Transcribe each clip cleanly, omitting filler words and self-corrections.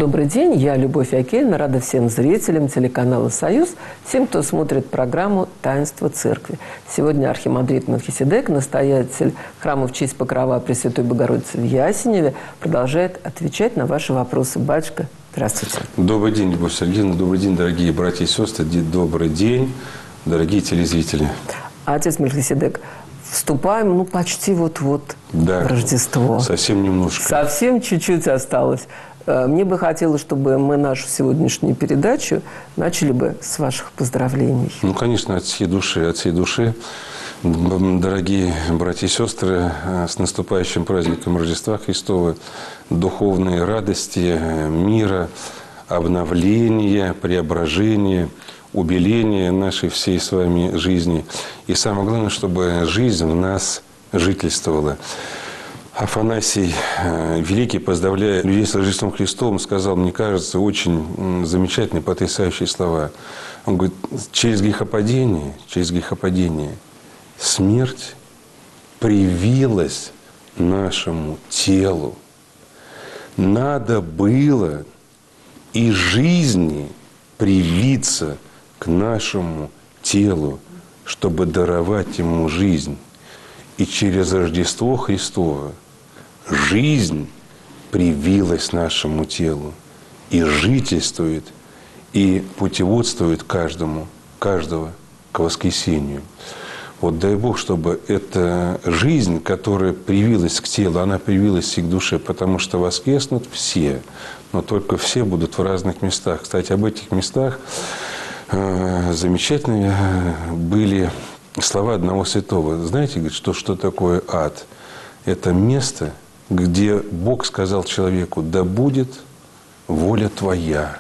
Добрый день, я Любовь Акельна, рада всем зрителям телеканала «Союз», всем, кто смотрит программу «Таинство Церкви». Сегодня архимандрит Мелхиседек, настоятель храма в честь Покрова Пресвятой Богородицы в Ясеневе, продолжает отвечать на ваши вопросы. Батюшка, здравствуйте. Добрый день, Любовь Сергеевна, добрый день, дорогие братья и сестры, добрый день, дорогие телезрители. Отец Мелхиседек, вступаем, почти вот-вот в Рождество. Совсем немножко. Совсем чуть-чуть осталось. Мне бы хотелось, чтобы мы нашу сегодняшнюю передачу начали бы с ваших поздравлений. Конечно, от всей души. Дорогие братья и сестры, с наступающим праздником Рождества Христова, духовной радости, мира, обновления, преображения, убеления нашей всей с вами жизни. И самое главное, чтобы жизнь в нас жительствовала. Афанасий Великий, поздравляя людей с Рождеством Христовым, сказал, мне кажется, очень замечательные, потрясающие слова. Он говорит, через грехопадение смерть привилась нашему телу. Надо было и жизни привиться к нашему телу, чтобы даровать ему жизнь. И через Рождество Христово жизнь привилась нашему телу и жительствует, и путеводствует каждого к воскресению. Вот дай Бог, чтобы эта жизнь, которая привилась к телу, она привилась и к душе, потому что воскреснут все, но только все будут в разных местах. Кстати, об этих местах замечательные были слова одного святого. Знаете, говорит, что такое ад? Это место, где Бог сказал человеку, да будет воля твоя.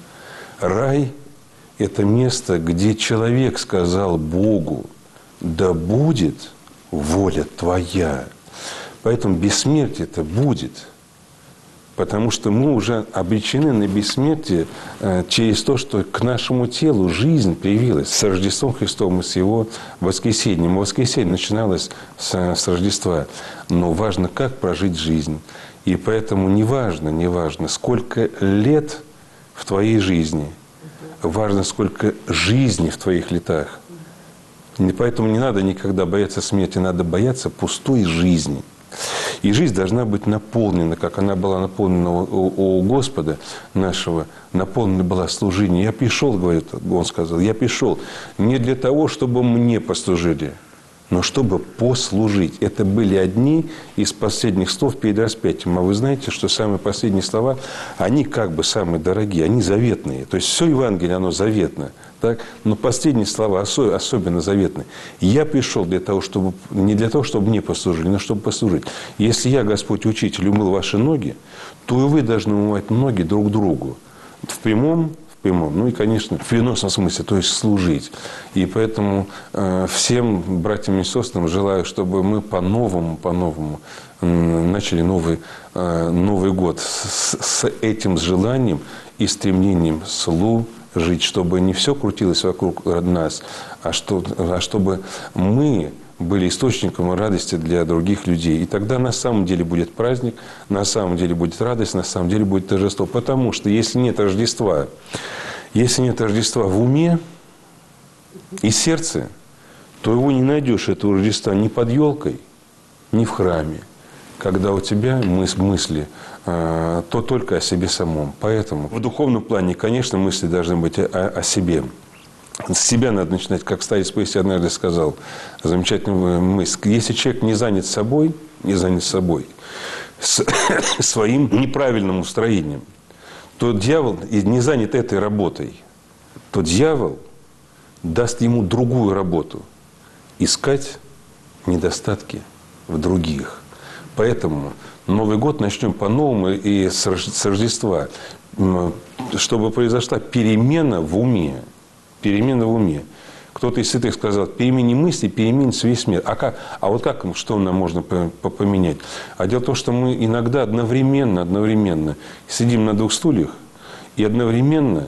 Рай – это место, где человек сказал Богу, да будет воля твоя. Поэтому бессмертие это будет. Потому что мы уже обречены на бессмертие через то, что к нашему телу жизнь привилась с Рождеством Христовым и с Его воскресением. Воскресенье начиналось с Рождества. Но важно, как прожить жизнь. И поэтому неважно, сколько лет в твоей жизни. Важно, сколько жизни в твоих летах. И поэтому не надо никогда бояться смерти, надо бояться пустой жизни. И жизнь должна быть наполнена, как она была наполнена у Господа нашего, наполнена была служением. Я пришел, говорит, он сказал, я пришел не для того, чтобы мне послужили, но чтобы послужить. Это были одни из последних слов перед распятием. А вы знаете, что самые последние слова, они как бы самые дорогие, они заветные. То есть все Евангелие, оно заветно. Так? Но последние слова особенно заветные. Я пришел для того, чтобы, не для того, чтобы мне послужили, но чтобы послужить. Если я, Господь Учитель, умыл ваши ноги, то и вы должны умывать ноги друг другу. В прямом, ну и, конечно, в переносном смысле, то есть служить. И поэтому всем братьям и сестрам желаю, чтобы мы по-новому начали Новый год с этим желанием и стремлением служить, чтобы не все крутилось вокруг нас, а чтобы мы были источником радости для других людей. И тогда на самом деле будет праздник, на самом деле будет радость, на самом деле будет торжество. Потому что если нет Рождества в уме и сердце, то его не найдешь, этого Рождества, ни под елкой, ни в храме. Когда у тебя мысли, то только о себе самом. Поэтому в духовном плане, конечно, мысли должны быть о себе. С себя надо начинать, как старец Паисий однажды сказал, замечательную мысль. Если человек не занят собой, своим неправильным устроением, то дьявол не занят этой работой, то дьявол даст ему другую работу – искать недостатки в других. Поэтому Новый год начнем по-новому и с Рождества, чтобы произошла перемена в уме. Кто-то из святых сказал, перемени мысли, переменится весь мир. Что нам можно поменять? А дело в том, что мы иногда одновременно сидим на двух стульях и одновременно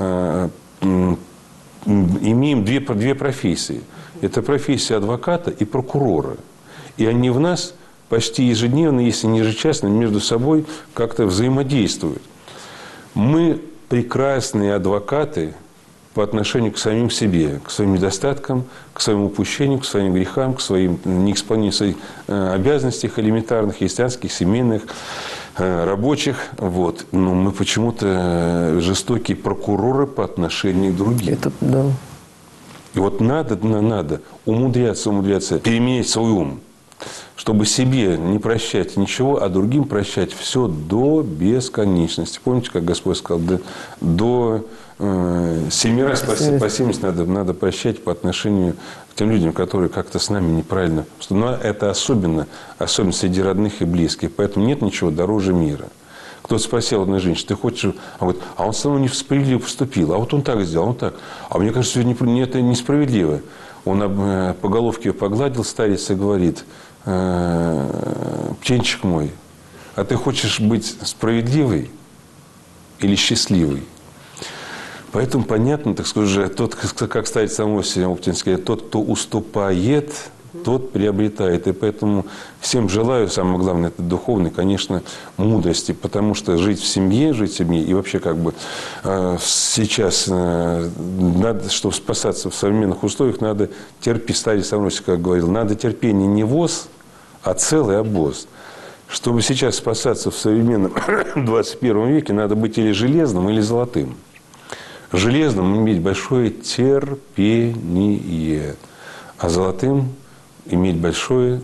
имеем две профессии. Это профессия адвоката и прокурора. И они в нас почти ежедневно, если не ежечасно, между собой как-то взаимодействуют. Мы прекрасные адвокаты по отношению к самим себе, к своим недостаткам, к своим упущениям, к своим грехам, к своим неисполнению своих обязанностей элементарных, христианских, семейных, рабочих. Вот. Но мы почему-то жестокие прокуроры по отношению к другим. Это, да. И вот надо умудряться, переменять свой ум, чтобы себе не прощать ничего, а другим прощать все до бесконечности. Помните, как Господь сказал, до 7 раз по 70 надо прощать по отношению к тем людям, которые как-то с нами неправильно. Но это особенно среди родных и близких. Поэтому нет ничего дороже мира. Кто-то спросил одной женщины, ты хочешь... А он со мной несправедливо поступил. А вот он так сделал, он так. А мне кажется, это несправедливо. Он по головке ее погладил, старец, и говорит: птенчик мой, а ты хочешь быть справедливой или счастливой? Поэтому понятно, так сказать, тот, как старец Самосий Оптинский, тот, кто уступает, тот приобретает. И поэтому всем желаю, самое главное, это духовной, конечно, мудрости. Потому что жить в семье и вообще сейчас надо, чтобы спасаться в современных условиях, надо терпеть. Старец Самосий, как говорил, надо терпение не воз, а целый обоз. Чтобы сейчас спасаться в современном 21 веке, надо быть или железным, или золотым. Железным иметь большое терпение, а золотым иметь большое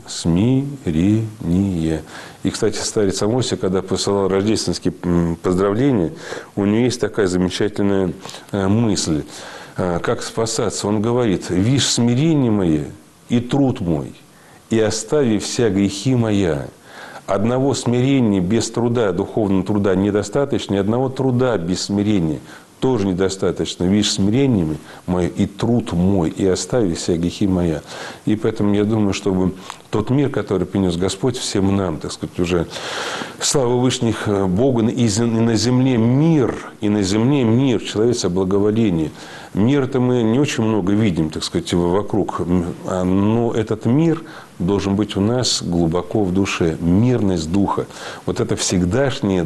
смирение. И, кстати, старец Самосий, когда посылал рождественские поздравления, у него есть такая замечательная мысль. Как спасаться? Он говорит: «Вишь смирение мое и труд мой, и остави вся грехи моя». Одного смирения без труда, духовного труда недостаточно, и одного труда без смирения тоже недостаточно. Видишь, смирение мое и труд мой, и остави все грехи моя. И поэтому я думаю, чтобы тот мир, который принес Господь всем нам, так сказать, уже слава Вышних Богу, и на земле мир, человеческое благоволение. Мир-то мы не очень много видим, так сказать, вокруг, но этот мир должен быть у нас глубоко в душе. Мирность духа. Вот эта всегдашняя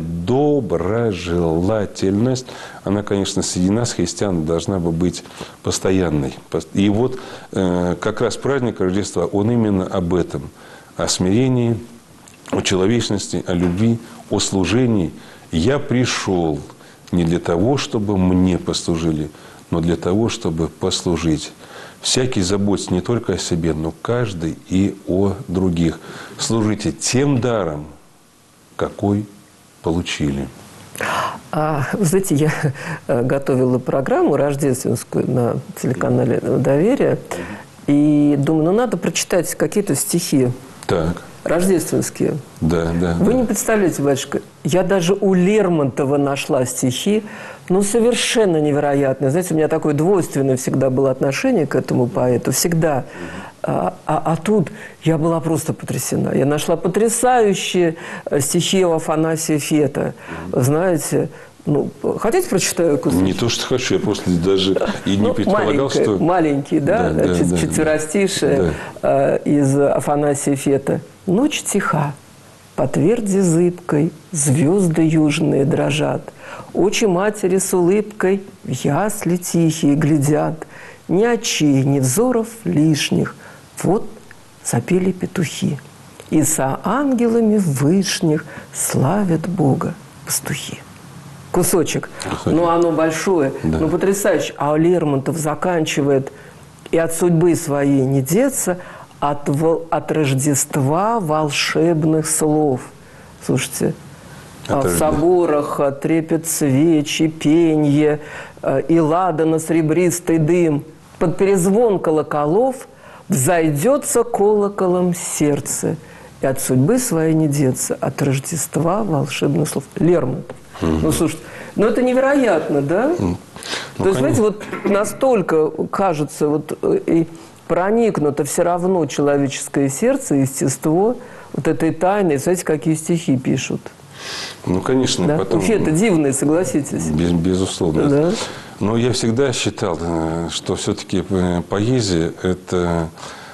доброжелательность, она, конечно, среди нас, христиан, должна бы быть постоянной. И вот как раз праздник Рождества, он именно об этом. О смирении, о человечности, о любви, о служении. Я пришел не для того, чтобы мне послужили, но для того, чтобы послужить. Всякий заботится не только о себе, но каждый и о других. Служите тем даром, какой получили. Вы знаете, я готовила программу рождественскую на телеканале «Доверие», и думаю, надо прочитать какие-то стихи. Так. Рождественские. Да. Вы не представляете, батюшка, я даже у Лермонтова нашла стихи, совершенно невероятные. Знаете, у меня такое двойственное всегда было отношение к этому поэту, всегда. А тут я была просто потрясена. Я нашла потрясающие стихи у Афанасия Фета. Знаете, хотите, прочитаю кусочек? Не то, что хочу, я просто даже и не предполагал, что... Маленький, да? Четверостишие из Афанасия Фета. Ночь тиха, по тверди зыбкой звезды южные дрожат. Очи матери с улыбкой в ясли тихие глядят. Ни очей, ни взоров лишних. Вот запели петухи. И со ангелами вышних славят Бога пастухи. Кусочек. Оно большое, потрясающе. А Лермонтов заканчивает: и от судьбы своей не деться, от Рождества волшебных слов. Слушайте, в соборах трепет свечи, пенье, и ладана серебристый дым. Под перезвон колоколов взойдется колоколом сердце, и от судьбы своей не деться, от Рождества волшебных слов. Лермонтов. Слушайте, это невероятно, да? То есть, знаете, вот настолько, кажется, и проникнуто все равно человеческое сердце, естество вот этой тайны. Знаете, какие стихи пишут? Конечно. Да? Потом... Это дивные, согласитесь. Безусловно. Да. Но я всегда считал, что все-таки поэзия – это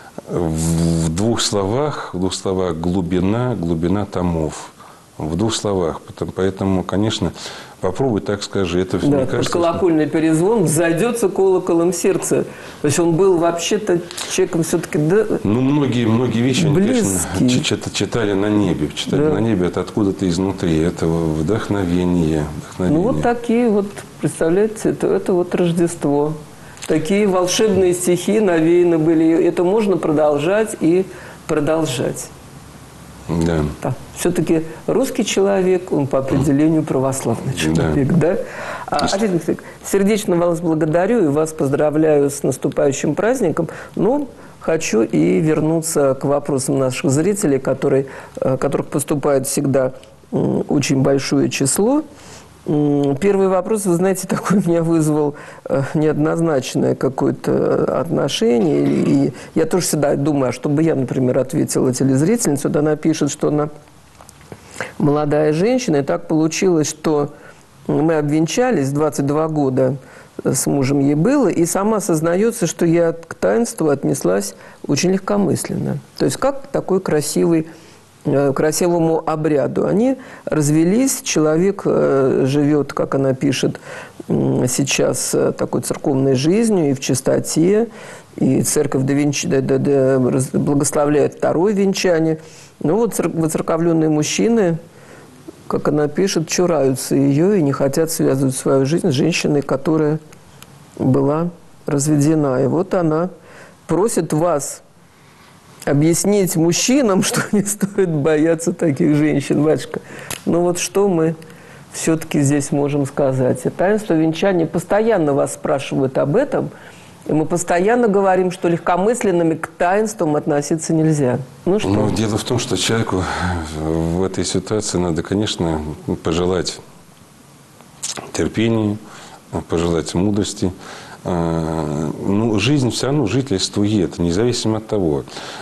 в двух словах глубина томов. В двух словах. Поэтому, конечно, Попробуй так скажи. Это, Да, мне под кажется, колокольный перезвон взойдется колоколом сердце. То есть он был вообще-то человеком все-таки... Да, ну, многие вещи они, близкий. конечно, читали на небе. Читали на небе, это откуда-то изнутри. Это вдохновение. Ну, вот такие вот, представляете, это вот Рождество. Такие волшебные стихи навеяны были. Это можно продолжать и продолжать. Да. Да. Все-таки русский человек, он по определению православный человек, да? Олег Николаевич, сердечно вас благодарю и вас поздравляю с наступающим праздником. Но хочу и вернуться к вопросам наших зрителей, которых поступает всегда очень большое число. Первый вопрос, вы знаете, такой у меня вызвал неоднозначное какое-то отношение. И я тоже всегда думаю, а что бы я, например, ответила телезрительнице. Вот она пишет, что она молодая женщина, и так получилось, что мы обвенчались, 22 года с мужем ей было, и сама сознается, что я к таинству отнеслась очень легкомысленно. То есть как такой красивому обряду. Они развелись, человек живет, как она пишет, сейчас такой церковной жизнью и в чистоте, и церковь благословляет второе венчание. Но вот воцерковленные мужчины, как она пишет, чураются ее и не хотят связывать свою жизнь с женщиной, которая была разведена. И вот она просит вас объяснить мужчинам, что не стоит бояться таких женщин, батюшка. Ну вот что мы все-таки здесь можем сказать? И таинство венчания постоянно вас спрашивают об этом, и мы постоянно говорим, что легкомысленными к таинствам относиться нельзя. Ну что? Ну, дело в том, что человеку в этой ситуации надо, конечно, пожелать терпения, пожелать мудрости. Ну, жизнь все равно жительствует, независимо от того,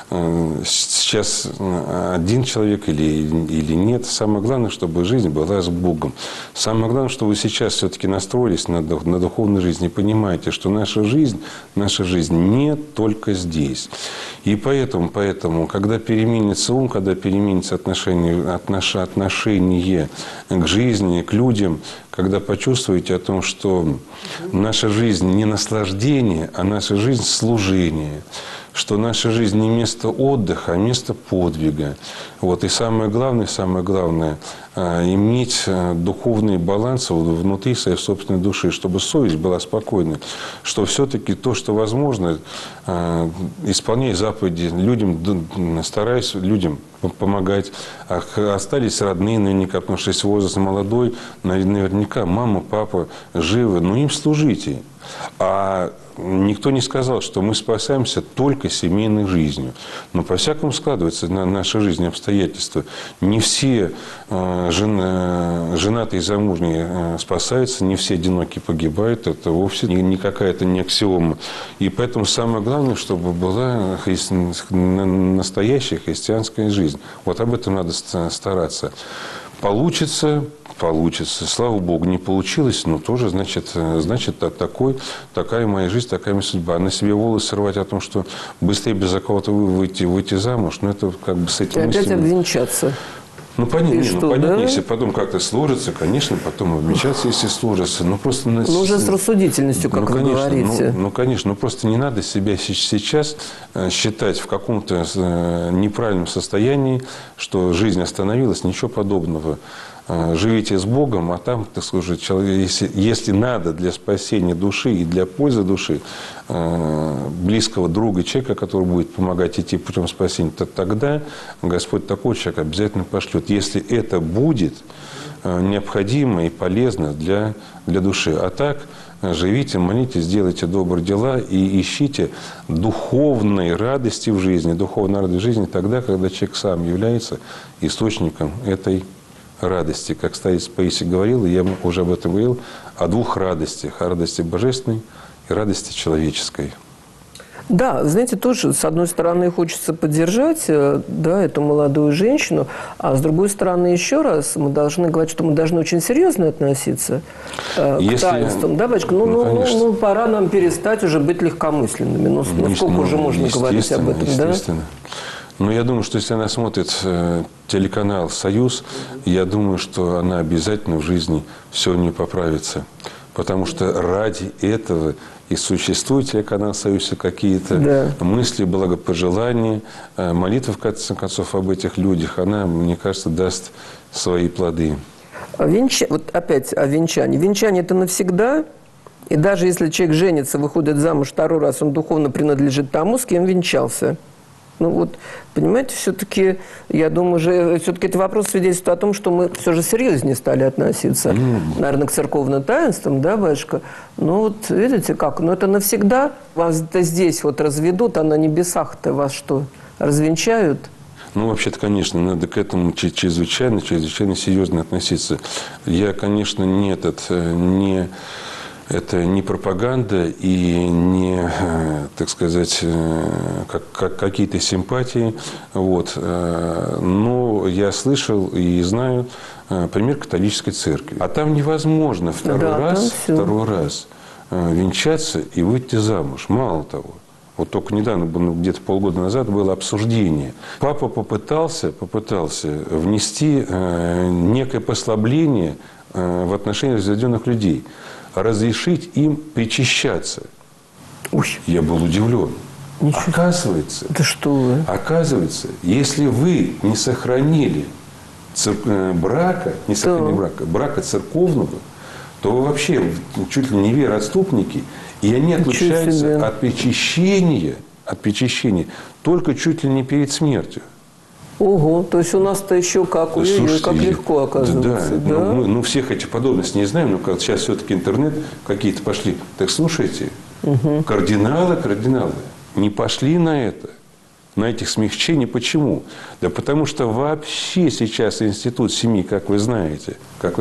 сейчас один человек или нет. Самое главное, чтобы жизнь была с Богом. Самое главное, что вы сейчас все-таки настроились на духовную жизнь и понимаете, что наша жизнь не только здесь. И поэтому, когда переменится ум, когда переменится отношение к жизни, к людям, когда почувствуете о том, что наша жизнь не наслаждение, а наша жизнь служение, что наша жизнь не место отдыха, а место подвига. Вот. И самое главное, иметь духовный баланс внутри своей собственной души, чтобы совесть была спокойной, что все-таки то, что возможно, исполняя заповеди, людям, стараясь людям помогать. Остались родные наверняка, потому что если возраст молодой, наверняка мама, папа живы, но им служите. А никто не сказал, что мы спасаемся только семейной жизнью. Но по-всякому складывается наша жизнь и обстоятельства. Не все женатые и замужние спасаются, не все одинокие погибают. Это вовсе не какая-то не аксиома. И поэтому самое главное, чтобы была настоящая христианская жизнь. Вот об этом надо стараться. Получится. Слава Богу, не получилось, но тоже, значит, такая моя жизнь, такая моя судьба. На себе волосы рвать о том, что быстрее без кого-то выйти замуж, но это как бы с этим... И опять обвенчаться. Ну, понятно, да? Если потом как-то сложится, конечно, потом обвенчаться, если сложится. Но просто... Ну, уже с рассудительностью, как вы говорите. Конечно, просто не надо себя сейчас считать в каком-то неправильном состоянии, что жизнь остановилась, ничего подобного. Живите с Богом, а там, так сказать, человек, если надо для спасения души и для пользы души близкого друга, человека, который будет помогать идти путем спасения, то тогда Господь такой человек обязательно пошлет, если это будет необходимо и полезно для души. А так живите, молитесь, делайте добрые дела и ищите духовной радости в жизни. Духовной радости в жизни тогда, когда человек сам является источником этой радости. Как старец Паисий говорил, и я уже об этом говорил, о двух радостях. О радости божественной и радости человеческой. Да, знаете, тоже, с одной стороны, хочется поддержать, да, эту молодую женщину, а с другой стороны, еще раз, мы должны говорить, что мы должны очень серьезно относиться к таинствам. Да, батюшка? Ну, пора нам перестать уже быть легкомысленными. Ну, сколько уже можно говорить об этом, да? Но я думаю, что если она смотрит телеканал «Союз», я думаю, что она обязательно в жизни все у нее поправится. Потому что ради этого и существует телеканал «Союз», и какие-то мысли, благопожелания, молитвы, в конце концов, об этих людях, она, мне кажется, даст свои плоды. Вот опять о венчании. Венчание – это навсегда. И даже если человек женится, выходит замуж второй раз, он духовно принадлежит тому, с кем венчался. Ну вот, понимаете, все-таки, я думаю, все-таки это вопрос свидетельствует о том, что мы все же серьезнее стали относиться, наверное, к церковным таинствам, да, батюшка? Ну вот, видите как, ну это навсегда. Вас-то здесь вот разведут, а на небесах-то вас что, развенчают? Ну, вообще-то, конечно, надо к этому чрезвычайно серьезно относиться. Я, конечно, это не пропаганда и не, так сказать, какие-то симпатии. Вот. Но я слышал и знаю пример католической церкви. А там невозможно второй раз венчаться и выйти замуж. Мало того. Вот только недавно, где-то полгода назад, было обсуждение. Папа попытался внести некое послабление в отношении разведенных людей. Разрешить им причащаться. Ой. Я был удивлен. Оказывается, да что вы? Оказывается, если вы не сохранили брака церковного, то вы вообще чуть ли не вероотступники, и они отличаются от причащения только чуть ли не перед смертью. Ого, то есть у нас-то еще как легко оказывается. Да. Ну, всех этих подробностей не знаем, но сейчас все-таки интернет какие-то пошли. Так слушайте, кардиналы не пошли на этих смягчений. Почему? Да потому что вообще сейчас институт семьи, как вы знаете,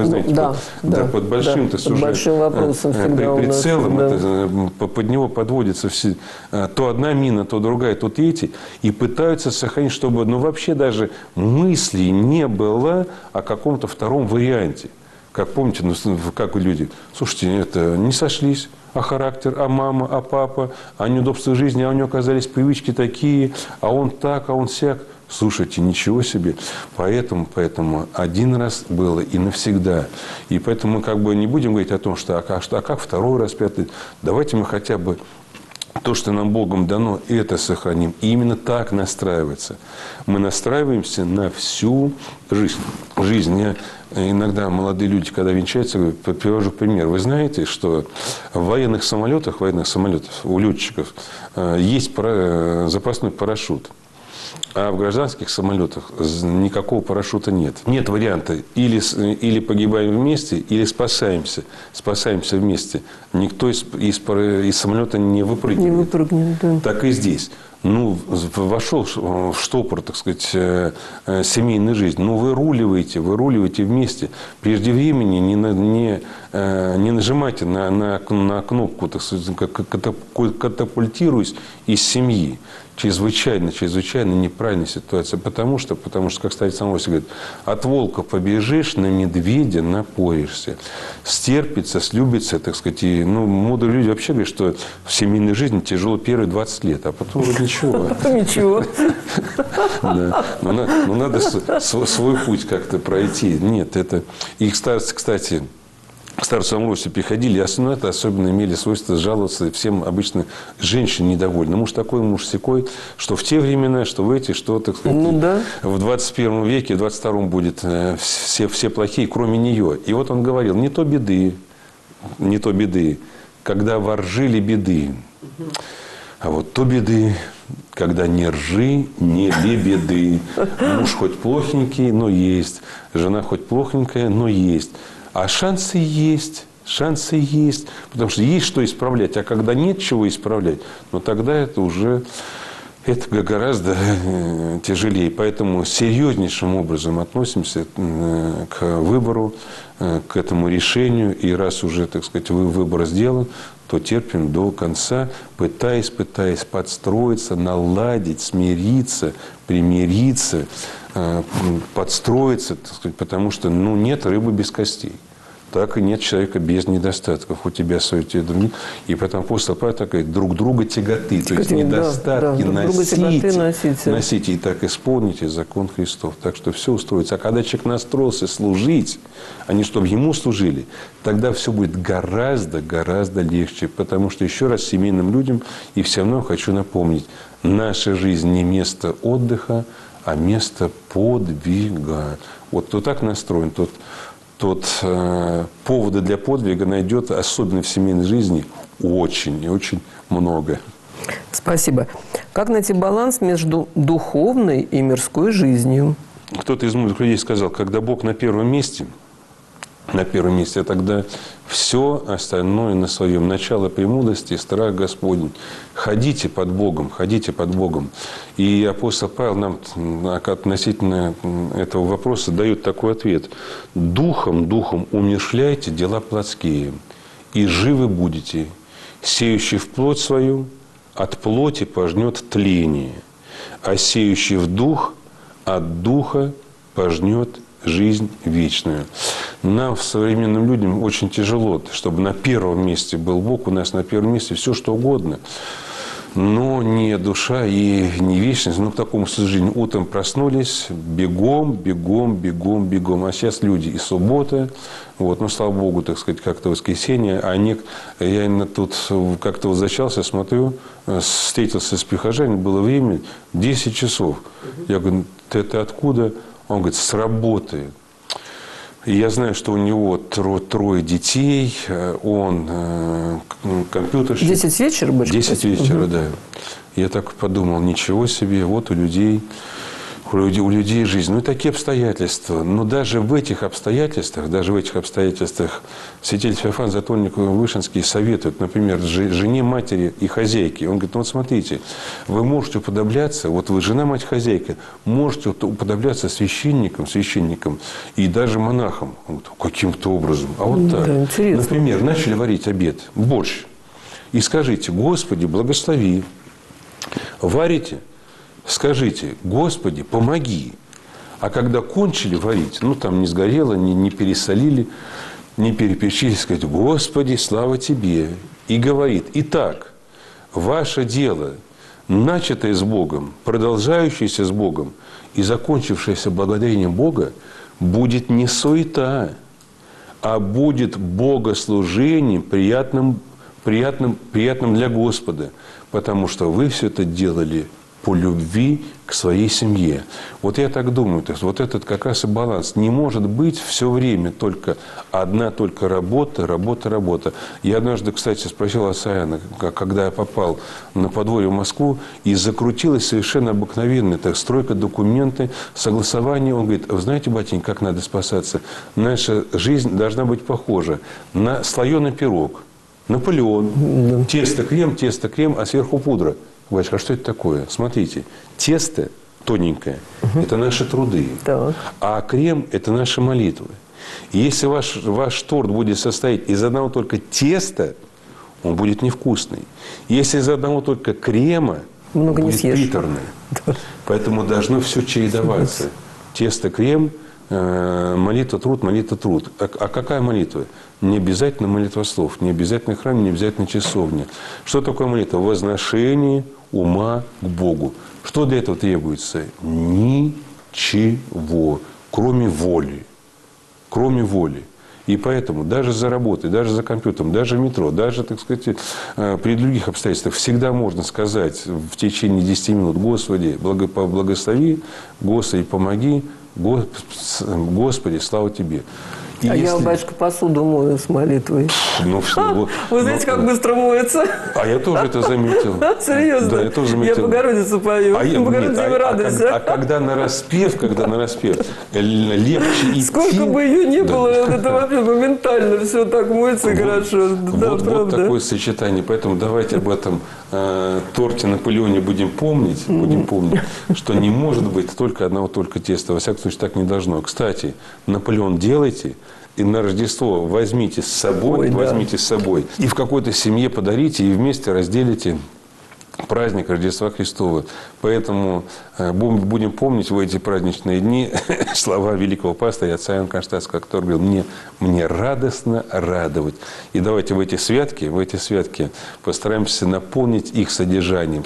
под большим вопросом прицелом, под него подводятся все, то одна мина, то другая, то третья, и пытаются сохранить, чтобы вообще даже мысли не было о каком-то втором варианте. Как помните, как люди, слушайте, это не сошлись. А характер, а мама, а папа, а неудобства жизни, а у него оказались привычки такие, а он так, а он сяк. Слушайте, ничего себе. Поэтому один раз было и навсегда. И поэтому мы не будем говорить о том, что как второй раз, пятый. Давайте мы хотя бы то, что нам Богом дано, это сохраним. И именно так настраиваться. Мы настраиваемся на всю жизнь. Иногда молодые люди, когда венчаются, привожу пример. Вы знаете, что в военных самолетах у летчиков есть запасной парашют. А в гражданских самолетах никакого парашюта нет. Нет варианта. Или погибаем вместе, или спасаемся. Спасаемся вместе. Никто из самолета не выпрыгнет. Не выпрыгнет, да. Так и здесь. Вошел в штопор, так сказать, семейной жизни. Выруливайте вместе. Прежде времени не нажимайте на кнопку, так сказать, катапультируясь из семьи. Чрезвычайно неправильная ситуация. Потому что, как старик Самойский говорит, от волка побежишь, на медведя напоришься. Стерпится, слюбится, так сказать. И, мудрые люди вообще говорят, что в семейной жизни тяжело первые 20 лет, а потом вроде ничего. Ничего. Надо свой путь как-то пройти. Нет, это... И кстати, к старцу Амвросию приходили, особенно имели свойство жаловаться всем обычно женщин недовольны. Муж такой, муж сякой, что в те времена, что в эти, что, так сказать, в 21 веке, в 22-м будет все плохие, кроме нее. И вот он говорил, не то беды, когда воржили беды, а вот то беды, когда не ржи, не лебеды. Муж хоть плохенький, но есть. Жена хоть плохенькая, но есть. А шансы есть, потому что есть что исправлять. А когда нет чего исправлять, тогда это уже гораздо тяжелее. Поэтому серьезнейшим образом относимся к выбору, к этому решению. И раз уже, так сказать, выбор сделан, то терпим до конца, пытаясь подстроиться, наладить, смириться, примириться, подстроиться, так сказать, потому что нет рыбы без костей. так и нет человека без недостатков. У тебя свои, у тебя другие. И поэтому апостол Павел так говорит, друг друга тяготы. То есть недостатки носите. И так исполните закон Христов. Так что все устроится. А когда человек настроился служить, а не чтобы ему служили, тогда все будет гораздо легче. Потому что, еще раз, семейным людям и всем нам хочу напомнить, наша жизнь не место отдыха, а место подвига. Вот кто так настроен, тот повода для подвига найдет, особенно в семейной жизни, очень и очень много. Спасибо. Как найти баланс между духовной и мирской жизнью? Кто-то из мудрых людей сказал, когда Бог на первом месте, тогда все остальное на своем. Начало премудрости, страх Господень. Ходите под Богом. И апостол Павел нам относительно этого вопроса дает такой ответ. Духом умерщвляйте дела плотские, и живы будете. Сеющий в плоть свою от плоти пожнет тление, а сеющий в дух от духа пожнет жизнь вечную. Нам, современным людям, очень тяжело, чтобы на первом месте был Бог. У нас на первом месте все, что угодно. Но не душа и не вечность. Но к такому сожалению, утром проснулись, бегом. А сейчас люди и суббота. Вот, ну, слава Богу, так сказать, как-то воскресенье. Я именно тут как-то возвращался, смотрю, встретился с прихожанами, было время 10 часов. Я говорю, ты откуда? Он говорит, с работы. И я знаю, что у него трое детей, он компьютерщик. 10 вечера больше? 10 вечера, да. Я так подумал, ничего себе, вот у людей жизнь. Ну, и такие обстоятельства. Но даже в этих обстоятельствах святитель Феофан Затворник Вышинский советует, например, жене, матери и хозяйке. Он говорит, ну, вот смотрите, вы можете уподобляться, вот вы жена, мать, хозяйка, можете уподобляться священникам и даже монахам. Вот, каким-то образом. А вот так. Да, например, начали варить обед, борщ. И скажите, Господи, благослови. Варите? Скажите, Господи, помоги. А когда кончили варить, ну, там не сгорело, не пересолили, не перепечили, сказать, Господи, слава Тебе. И говорит, итак, ваше дело, начатое с Богом, продолжающееся с Богом и закончившееся благодарением Бога, будет не суета, а будет богослужением, приятным для Господа, потому что вы все это делали по любви к своей семье. Вот я так думаю, то есть вот этот как раз и баланс. Не может быть все время только работа. Я однажды, кстати, спросил Асаяна, когда я попал на подворье в Москву, и закрутилась совершенно обыкновенная стройка, документы, согласование. Он говорит, вы знаете, батенька, как надо спасаться? Наша жизнь должна быть похожа на слоеный пирог. Наполеон. Тесто, крем, а сверху пудра. Батюшка, а что это такое? Смотрите, тесто тоненькое – это наши труды, а крем – это наши молитвы. И если ваш торт будет состоять из одного только теста, он будет невкусный. Если из одного только крема, он будет приторный. Поэтому должно все чередоваться. Тесто, крем, молитва, труд. А какая молитва? Не обязательно молитвослов, не обязательно храм, не обязательно часовня. Что такое молитва? Возношение ума к Богу. Что для этого требуется? Ничего, кроме воли. И поэтому даже за работой, даже за компьютером, даже в метро, даже, так сказать, при других обстоятельствах всегда можно сказать в течение 10 минут, Господи, благослови, Господи, помоги, Господи, слава Тебе. И я, батюшка, посуду мою с молитвой. Вы знаете, как быстро моется? А я тоже это заметил. Серьезно? Да, я тоже заметил. Я Богородицу пою. Богородица, радуйся. А когда на распев, легче идти. Сколько бы ее ни было, это вообще моментально все так моется и хорошо. Вот такое сочетание. Поэтому давайте об этом торте Наполеоне будем помнить, что не может быть только одного только теста. Во всяком случае, так не должно. Кстати, Наполеон делайте. И на Рождество возьмите с собой. И в какой-то семье подарите, и вместе разделите праздник Рождества Христова. Поэтому будем помнить в эти праздничные дни слова великого пастыря отца Иоанна Кронштадтского, который говорил: мне радостно радовать. И давайте в эти святки постараемся наполнить их содержанием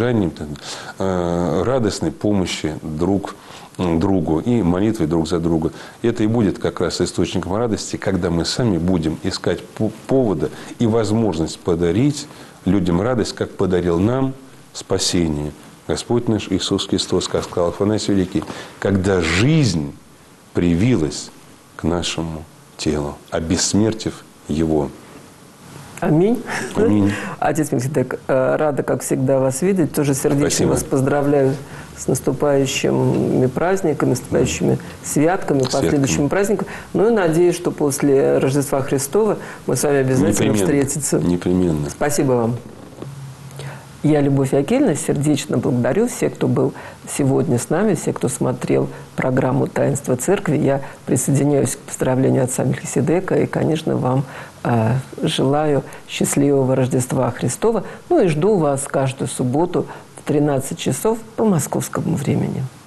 радостной помощи друг другу и молитвой друг за друга. И это и будет как раз источником радости, когда мы сами будем искать повода и возможность подарить людям радость, как подарил нам спасение Господь наш Иисус Христос, как сказал Афанасий Великий, когда жизнь привилась к нашему телу, обессмертив его. Аминь. Аминь. Отец Мельхиседек, рада, как всегда, вас видеть. Тоже сердечно Спасибо. Вас поздравляю с наступающими праздниками, наступающими святками, последующими праздниками. Ну и надеюсь, что после Рождества Христова мы с вами обязательно встретимся. Непременно. Спасибо вам. Я, Любовь Акельевна, сердечно благодарю всех, кто был сегодня с нами, всех, кто смотрел программу «Таинство Церкви». Я присоединяюсь к поздравлению отца Мельхиседека и, конечно, вам желаю счастливого Рождества Христова. Ну и жду вас каждую субботу в 13 часов по московскому времени.